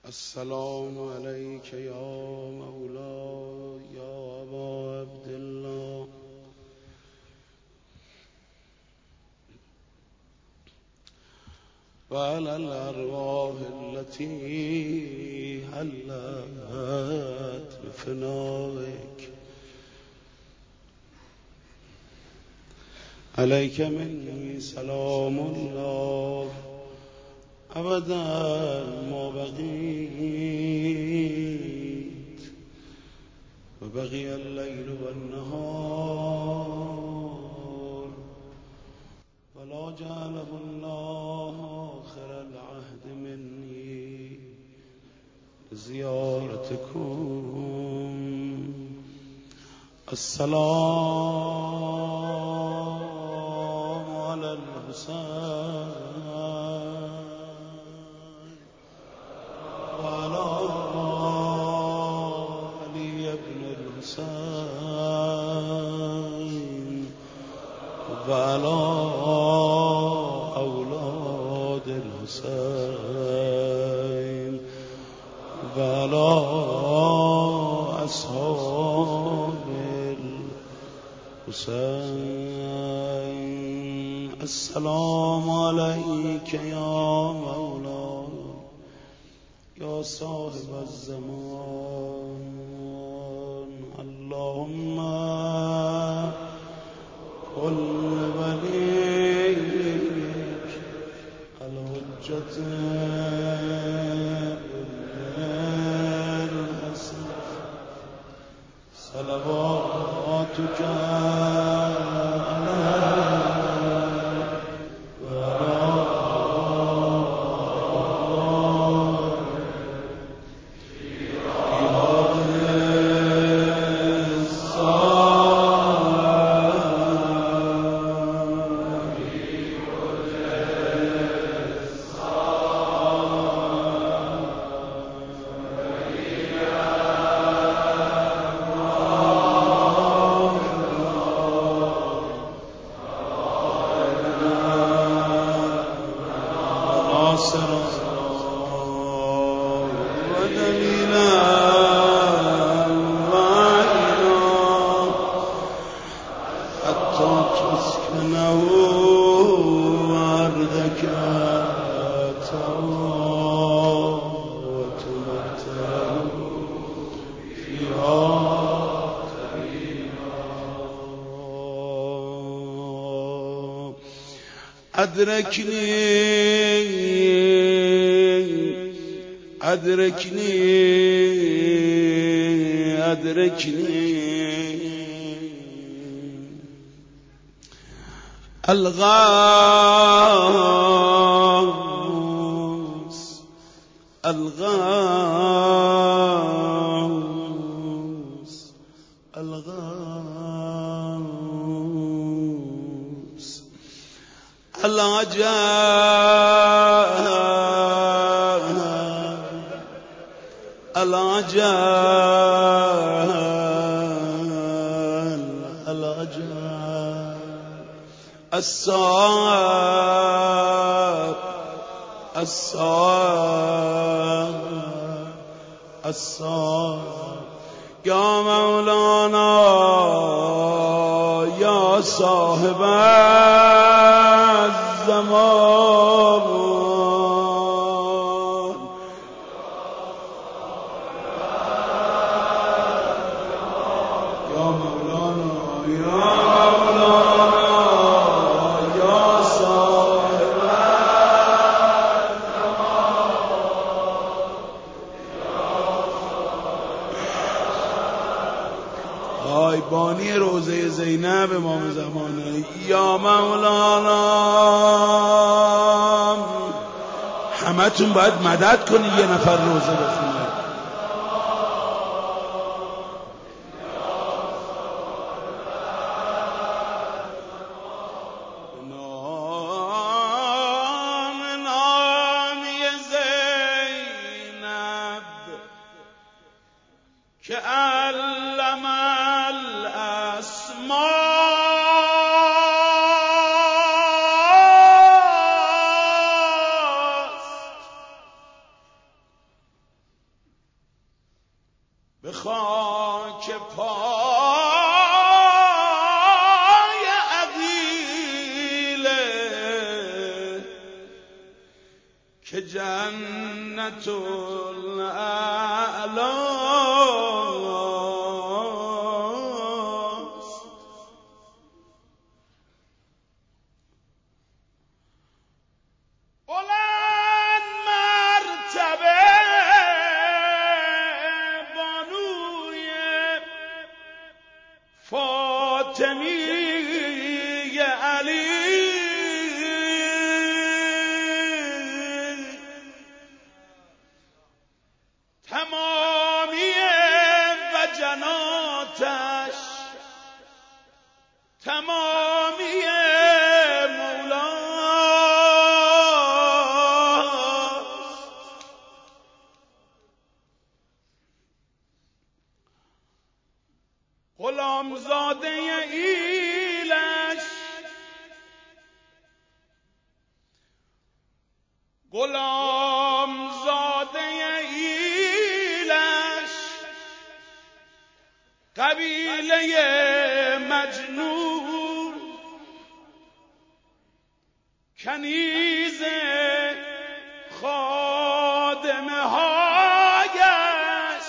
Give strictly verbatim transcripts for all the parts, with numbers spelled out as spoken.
السلام عليك يا مولاي يا أبا عبد الله وعلى الأرواح التي حلت بفنائك عليك مني سلام الله أبدا ما بقيت وبقي الليل والنهار ولا جعله الله آخر العهد مني زيارتكم. السلام على الحسين وعلى علي بن الحسين وعلى أولاد الحسين وعلى أصحاب الحسين. السلام عليك يا مولاي يا صاحب الزمان. اللهم قل وليك الحجة الحسن صلواتك أدركني أدركني أدركني الغاث الغاث الغاث العجاب العجاب العجاب الصعب الصعب الصعب يا مولانا يا صاحب الزمان. بانی روزه زینب امام زمانه یا مولانا همه تون باید مدد کنی یه نفر روزه بخونه. نام نامی زینب که علم به خاک پای عقیله که جنت الاعلاست. بلند مرتبه بانوی فاطمی علی تمامی وجناتش تمامی مولاست. غلامزاده ایلش غلامزاده ایلش قبیله مجنون کنیز خادمه هایش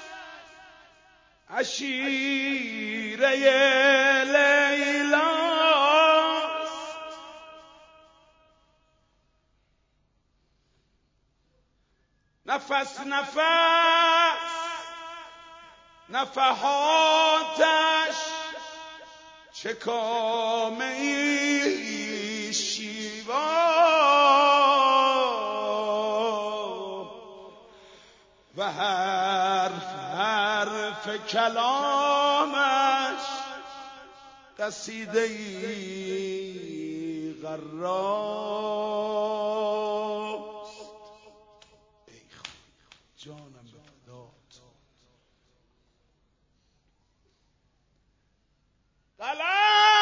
عشیره لیلاست. نفس نفس نفحاتش چه کامه شیوا و حرف حرف کلامش قصیده ای غراست. ای خدا جانم به فدات. قلم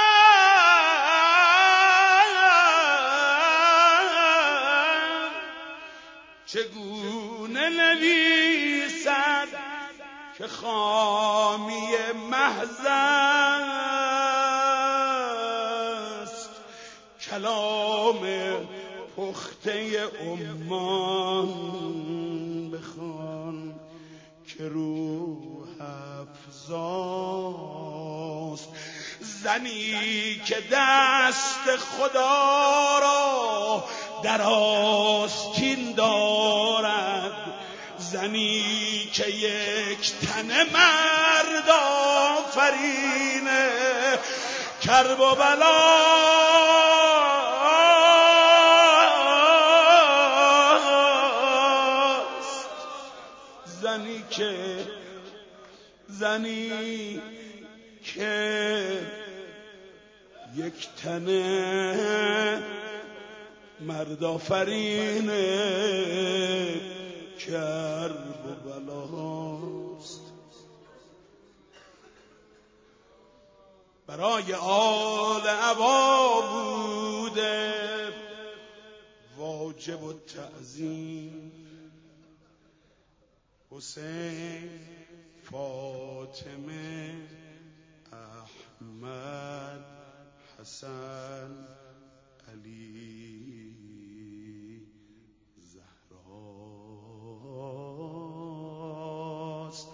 چگونه نویسد که خامی محض است کلام پخته امان بخوان که روح افزاست. زنی که دست خدا را در آستین دارد، زنی که یک تن مرد آفرینه کرب و بلاست. زنی که زنی که یک تنه مرد آفرینه کرب و بلاست. برای آل عبا بوده واجب و تعظیم، حسین، فاطمه، احمد، حسن، علی، زهراست.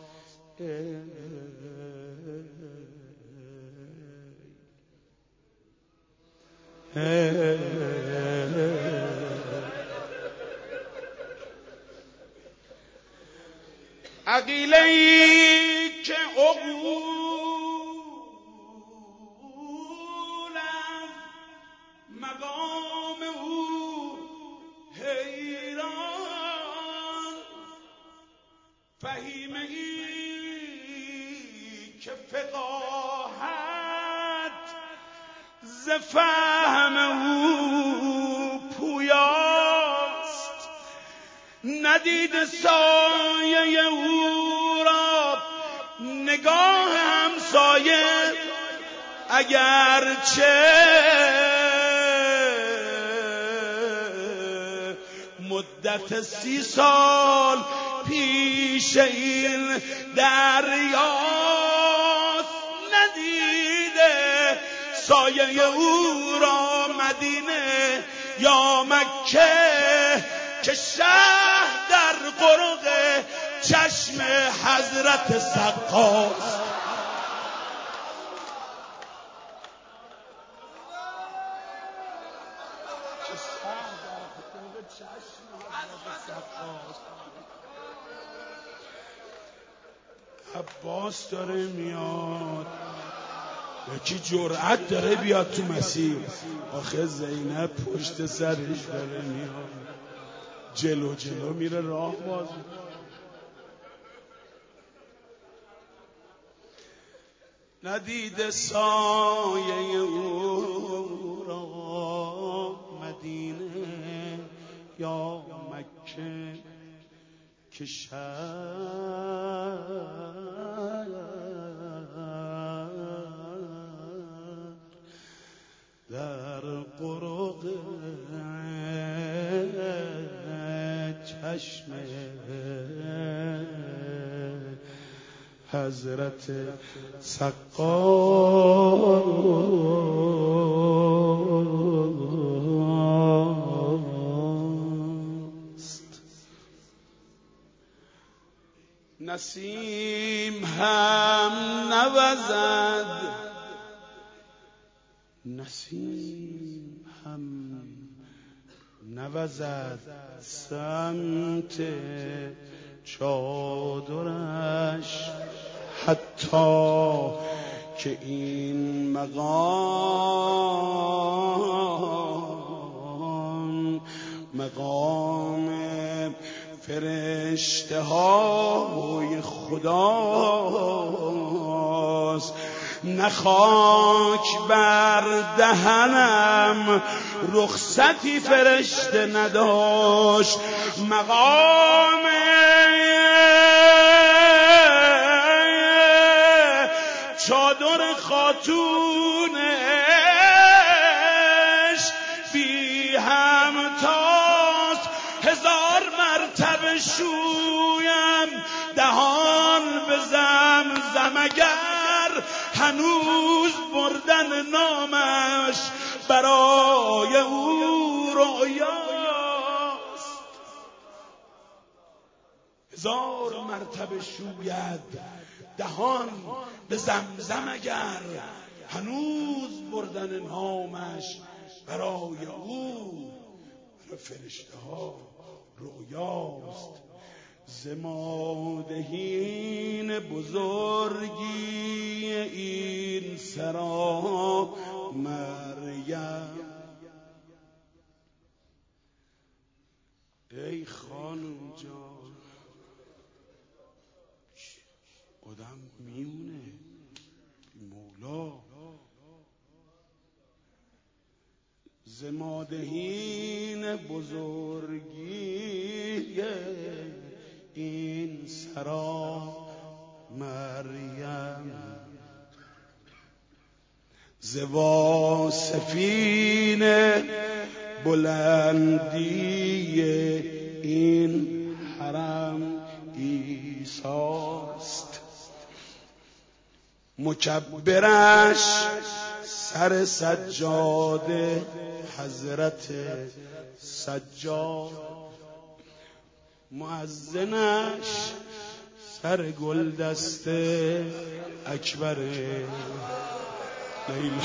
عقیله‌ای که عقولم مقام او حیران، فهیمه‌ای که فقاهت ز فهم او پویاست، ندید سایه او را نگاه همسایه اگرچه مدت سی سال پیش این دریاست ندیده سایه او را مدینه یا مکه که شهر در قرق چشم حضرت سقاست. عباس داره میاد، یکی جرأت داره بیاد تو مسیر، آخه زینب پشت سرش داره میاد، جلو جلو میره راه باز. ندیده سایه او را مدینه یا مکه که شهر در قرق چشم حضرت سقاست. نسیم هم نوزد، نسیم هم نوزد سمت چادرش، حتی که این مقام مقام فرشته های خداست. نه خاک بر دهنم رخصتی فرشته نداشت، مقام چادر خاتونش بی همتاست. هزار مرتبه شویم دهان به زمزم اگر هنوز بردن نامش برای او رؤیاست. هزار مرتبه شوید دهان به زمزم اگر هنوز بردن نامش برای او فرشته ها رؤیاست. زمادهین بزرگی این سرا مریم. ای خانم جان آدم میونه مولا. زمادهین بزرگی این سرا مریم، ز واصفین بلندی این حرم عیساست. مکبرش سر سجاده حضرت سجاد، مؤذنش سر گل دسته اکبر لیلا.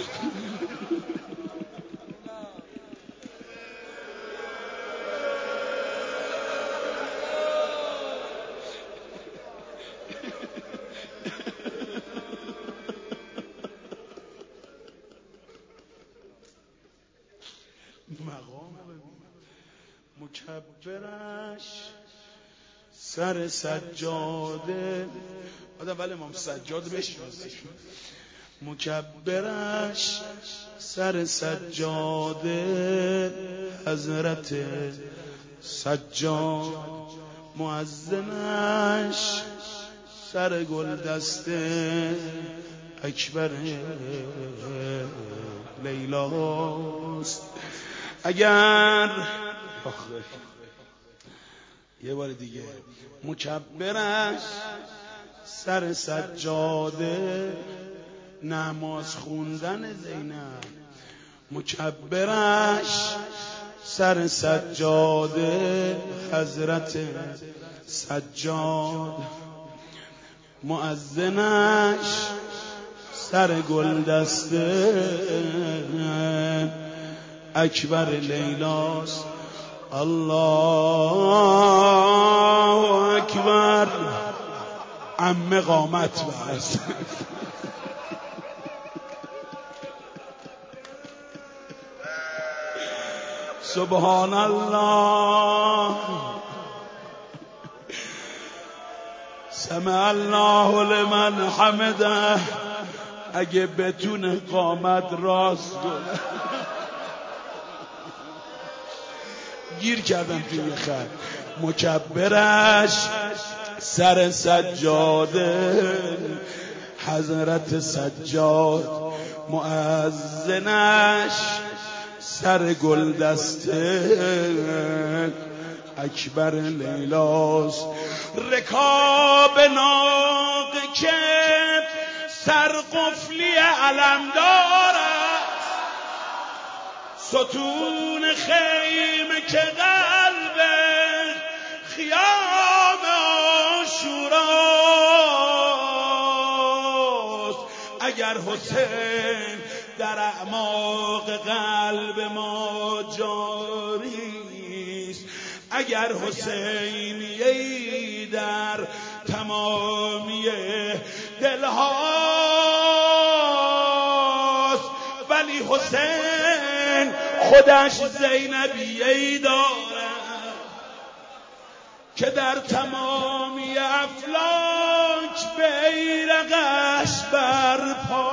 مکبرش سر سجاده، آدم ولی امام سجاد بشناسیم. مکبرش سر سجاده حضرت سجاد، مؤذنش سر گل دسته اکبر لیلاست. اگر یه بار دیگه. مکبرش سر سجاده، نماز خوندن زینب. مکبرش سر سجاده، حضرت سجاد. مؤذنش سر گلدسته، اکبر لیلاست. الله اکبر. عمه قامت بس. سبحان الله. سمع الله لمن حمده. اگه بتونه قامت راست کنه. گیر کردم توی یه خط. مکبرش سر سجاده، حضرت سجاد. مؤذنش سر گلدسته، اکبر لیلاست. رکاب ناقه که سر قفلی علم دارد، ستون خیمه که قلب خیام عاشوراست. اگر حسین در اعماق قلب ما جاریست، اگر حسینیه‌ای در تمامی دلهاست، ولی حسین خودش زینبیه‌ای دارد که در تمامی افلاک بیرقش برپا.